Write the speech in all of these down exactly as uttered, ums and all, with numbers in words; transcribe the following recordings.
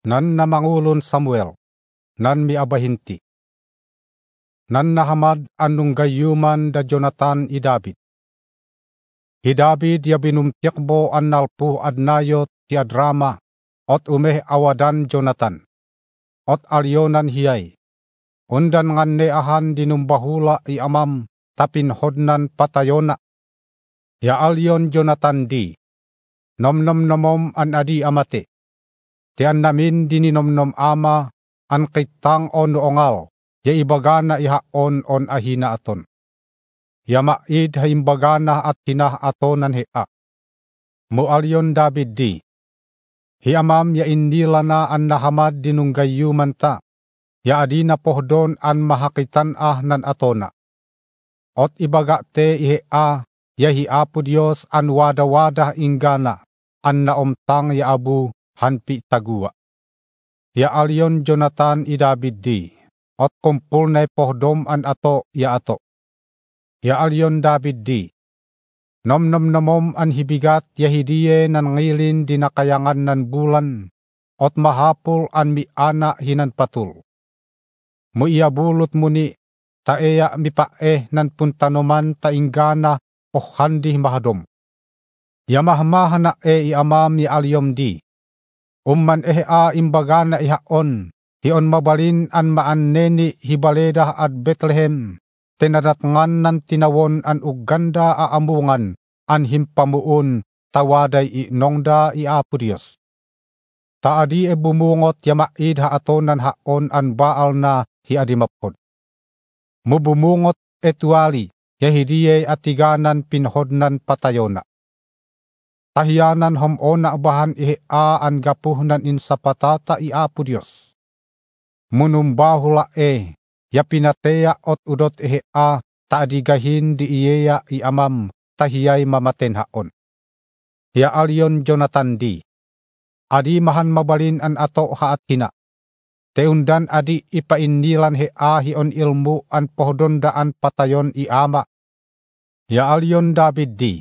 nan namangulon Samuel, nan miabahinti. Nan nahamad anong gayuman da Jonathan i David. Hi David ya binumtikbo an nalpu adnayot ti adrama, ot umeh awadan Jonathan. Ot alyonan hiyay. Undan nganne ahan dinumbahula i amam, tapin hodnan patayona. Ya alyon Jonathan di. Nom nom nomom an adi amate. Tian namin dininomnom ama an kitang on ongal, ya ibagana ihaon on ahina aton. Ya maid haimbagana at hinah atonan hea. Mualyon David di. Hiamam ya indilana an nahamad dinunggayuman ta, ya adina pohdon an mahakitan ah nan atona. Ot ibaga te ihea, ya hiapu Dios an wada-wada inggana, an naomtang ya abu hanpi tagua. Ya alyon Jonathan i David di, ot kumpul na pohdom an ato ya ato. Ya alyon David di, nom nom nomom an hibigat ya hidiye nan ngilin dinakayangan nan bulan, ot mahapul an miana hinan patul. Mu iabulot muni, taeya mipaeh nan puntanoman tainggana o handi mahadom. Ya mahmahana e iamam ya alyom di. Umman eh a imbagana ihaon, hion mabalin an maanneni hibaleda at Bethlehem, tenadatngan nan tinawon an uganda aamungan, an himpamuun tawaday i nongda i Apo Dios. Taadi e bumungot ya maid haatonan haon an baal na hi adimapod. Mubumungot etuali ya hidiye atiganan pinhodnan patayona. Tahiyanan homona bahan ihea an gapuhnan insapatata i Apo Dios. Munumbahula e, ya pinateya ot udot ihea taadigahin di iyeya i amam tahiyay mamaten haon. Ya alyon Jonathan di. Adi mahan mabalin an ato haat hina. Teundan adi ipainilan hea hion ilmu an pohdon daan patayon i ama. Ya alyon David di.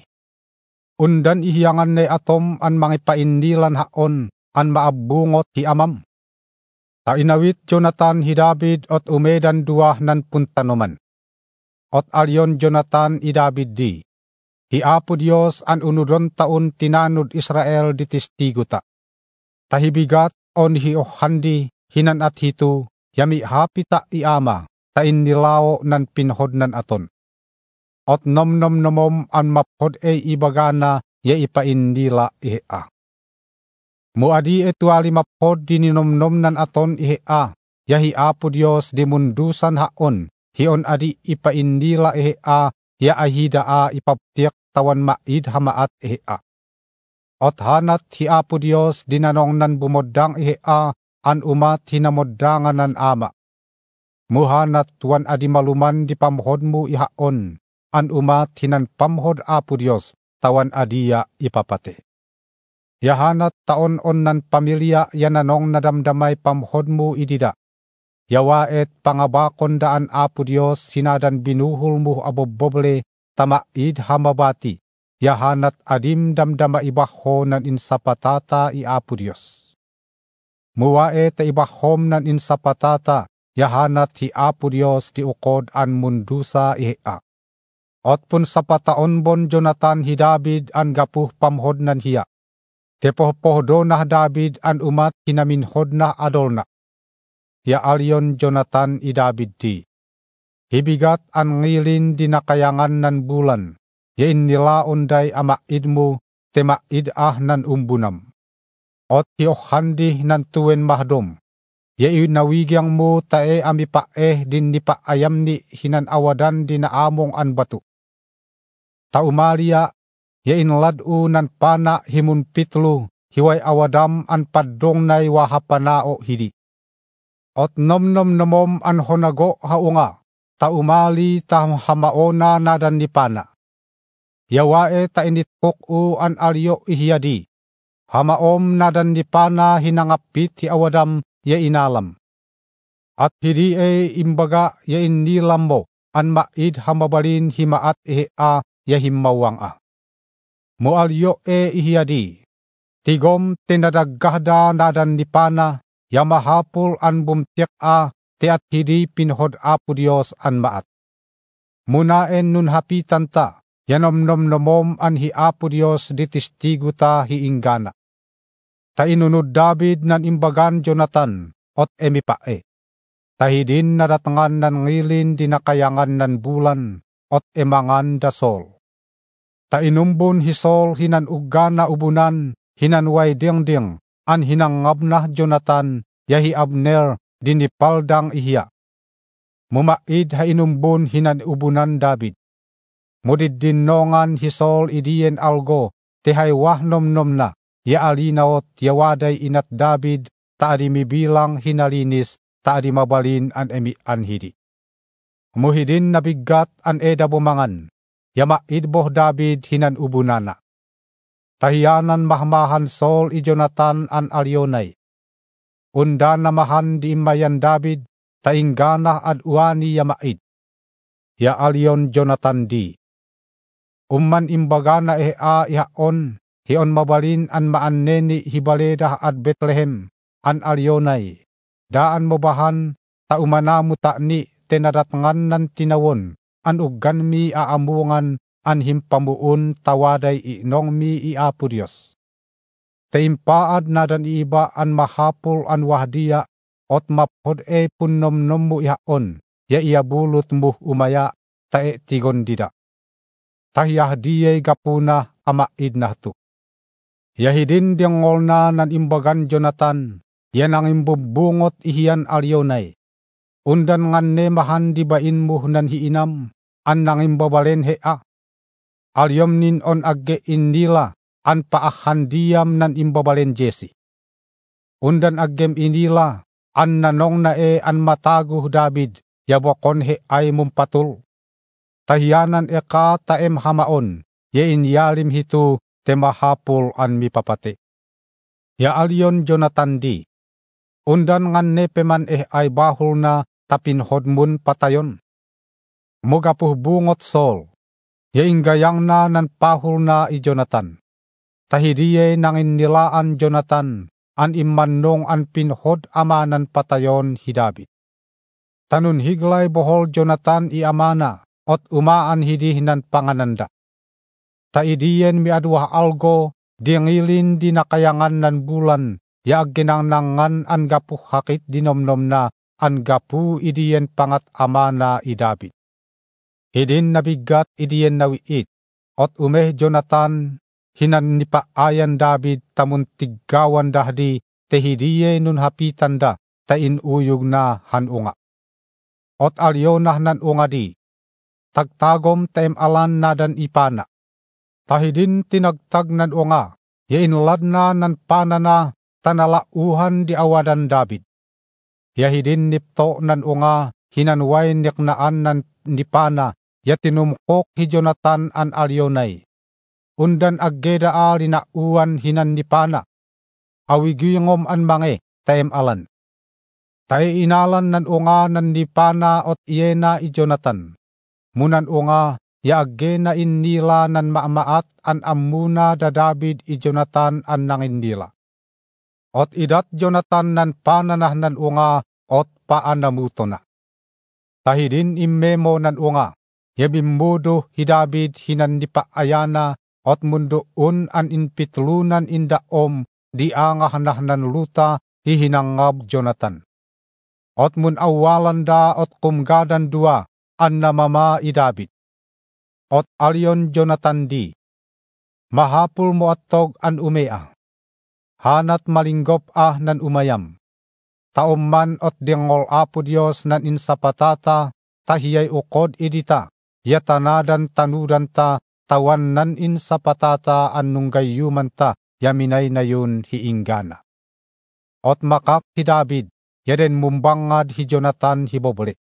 Undan ihiyangan ne atom an mangipainilan haon an maabungot hi amam. Ta inawit Jonathan hi David ot umedan dua nan puntanoman. Ot alyon Jonathan i David di. Hi Apo Dios an unudon taon tinanud Israel di testigo ta. Tahibigat on hi ohandi hinan at hitu yami hapita i ama ta inilao nan pinhodnan aton. Ot nom nom nomom an maphod e ibagana ya ipaindila ihea. Muadi etuali maphod dininomnom nan aton ihea, ya hi Apo Dios di mundusan haon, hion adi ipaindila ihea, ya ahida a ipaptiak tawan maid hamaat ihea. Ot hanat hi Apo Dios dinanong nan bumodang ihea, an umat hinamodangan nan ama. Muhanat tuan adi maluman di pamhodmu ihaon, an umat hinan pamhod Apo Dios tawan adiya ipapate. Yahanat taon on nan pamilya yananong nadamdamay pamhodmu idida. Yawaet pangabakon daan Apo Dios sinadan binuhulmu aboboble tamaid hamabati. Yahanat adim damdama ibaho nan insapatata i Apo Dios. Muwae ta ibahom nan insapatata, yahanat hi Apo Dios di ukod an mundusa ihea. Ot pun sapataon bon Jonathan hi David an gapuh pamhod nan hiya. Tepoh-pohdo na David an umat hinaminhod na adolna. Ya alyon Jonathan i David di. Hibigat an ngilin dinakayangan nan bulan. Ya inilaon day ama idmu temaid ah nan umbunam. Ot hiohandi nan tuwen mahdom. Ya inawigyang mo tae amipaeh din nipa ayam ni hinan awadan dinaamong an batu. Taumalia, ya inladu nan pana himun pitlu, hiway awadam an padong nay wahapanao hidi. Ot nom nom nomom an honago haunga, taumali tam hamaona nadan ni pana. Yawae ta initkok u an alyo ihiyadi, hamaom nadan ni pana hinangapit hi awadam ya inalam. At hidi e imbaga ya inilambo, an maid hamabalin himaat ihea, ya himmawang a. Mualyo e ihiyadi. Tigom tinadaggahda nadan ni pana, ya mahapul an bumtiak a ti at hidi pinhod Apo Dios an maat. Munaen nun hapitan ta, yanom-nom nomom an hi Apo Dios di testigo ta hiinggana. Ta inunod David nan imbagan Jonathan, ot emipae. Ta hidin nadatangan nan ngilin dinakayangan nan bulan, ot emangan da Sol. Ta inumbon hi Sol hinan ugana ubunan, hinan way ding-ding, an hinangab na Jonathan, yahi Abner, dinipaldang ihiya. Mumaid ha inumbon hinan ubunan David. Mudid dinongan hi Sol idiyen algo, tihay wahnom-nom na, ya alinaot yawaday inat David, ta adi mibilang hinalinis, ta adi mabalin an emi anhidi. Muhidin nabigat an eda bumangan, yama idboh David hinan ubunana. Tahiyanan mahmahan Sol i Jonathan an alyonay. Unda namahan di imayan David, tainggana ad uani yamaid. Ya alyon Jonathan di. Umman imbagana e a ihaon, hion mabalin an maanneni hibaleda ad Bethlehem, an alyonay. Daan mobahan, ta umanamu ta ni tenadatangan nan tinawon, an ugan mi aamungan, an himpamuun tawaday inong mi i Apo Dios. Taimpaad na dan iba an mahapul an wahdiya, ot maphod e punnom-nom mo ihaon, ya iabulot mo umaya, tae tigon dida. Tahiyah diyay gapuna amaid na to. Yahidin diyangol na nan imbagan Jonathan, yan ang imbubungot ihiyan alyonay. Undan ngan ne mahan dibain mo nan hiinam, an nang imbabalen hea. Alyom nin on agge indila, an paakhan diyam nan imbabalen Jesse. Undan aggem indila, an nanong na e an mataguh David, yabokon he ay mumpatul. Tahiyanan eka taem hamaon, ye inyalim hitu temahapul an mipapate. Ya alyon Jonathan di. Undan ngan ne peman eh ay bahul na tapinhod mun patayon. Mugapuh bungot Sol. Ya inggayang na nan pahul na i Jonathan. Tahidiye nang inilaan Jonathan, an immanong an pinhod amanan patayon hi David. Tanun higlay bohol Jonathan i amana, ot umaan hidi nan pangananda. Taidiyen mi adwah algo, diangilin di nakayangan nan bulan, ya ginangnangan an gapu hakit dinomnom na, an gapu idiyen pangat amana i David. Hidin nabigat idiyen nawiit, ot umeh Jonathan, hinan nipaayan David tamun tiggawan dahdi, tehidiye nun hapitan da, ta inuyog na hanunga. Ot alyonah nan unga di, tagtagom tem alan na dan ipana. Tahidin tinagtag nan unga, ya inlad na nan panana, tanalauhan di awadan David. Yahidin nipto nan unga, hinanway niknaan nan nipana, ya tinumkok hi Jonathan an alyonay. Undan aggeda a linauan hinan nipana. Awigingom an mange, taem alan. Tae inalan nan unga nan nipana ot iyena i Jonathan. Munan unga, ya aggena innila nan maamaat an amuna da David i Jonathan an nangindila. Ot idat Jonathan nan pananah nan unga, ot paanamuto na. Tahidin immemo nan unga, yabimmudo hi David hinan nipaayana, ot mundo un an inpitlunan indaom, di angahanah nan luta, hihinangab Jonathan. Ot mun awalan da ot kumgadan dua, an namama i David. Ot alyon Jonathan di. Mahapul mo atog an umea. Hanat malinggop ah nan umayam. Taumman ot dingol Apo Dios nan insapatata, tahiyay ukod idita, yatanadan tanudan ta, tawan nan insapatata anung gayuman ta, yaminay na yun hiinggana. Ot makak hi David, yaden mumbangad hi Jonathan hibobole.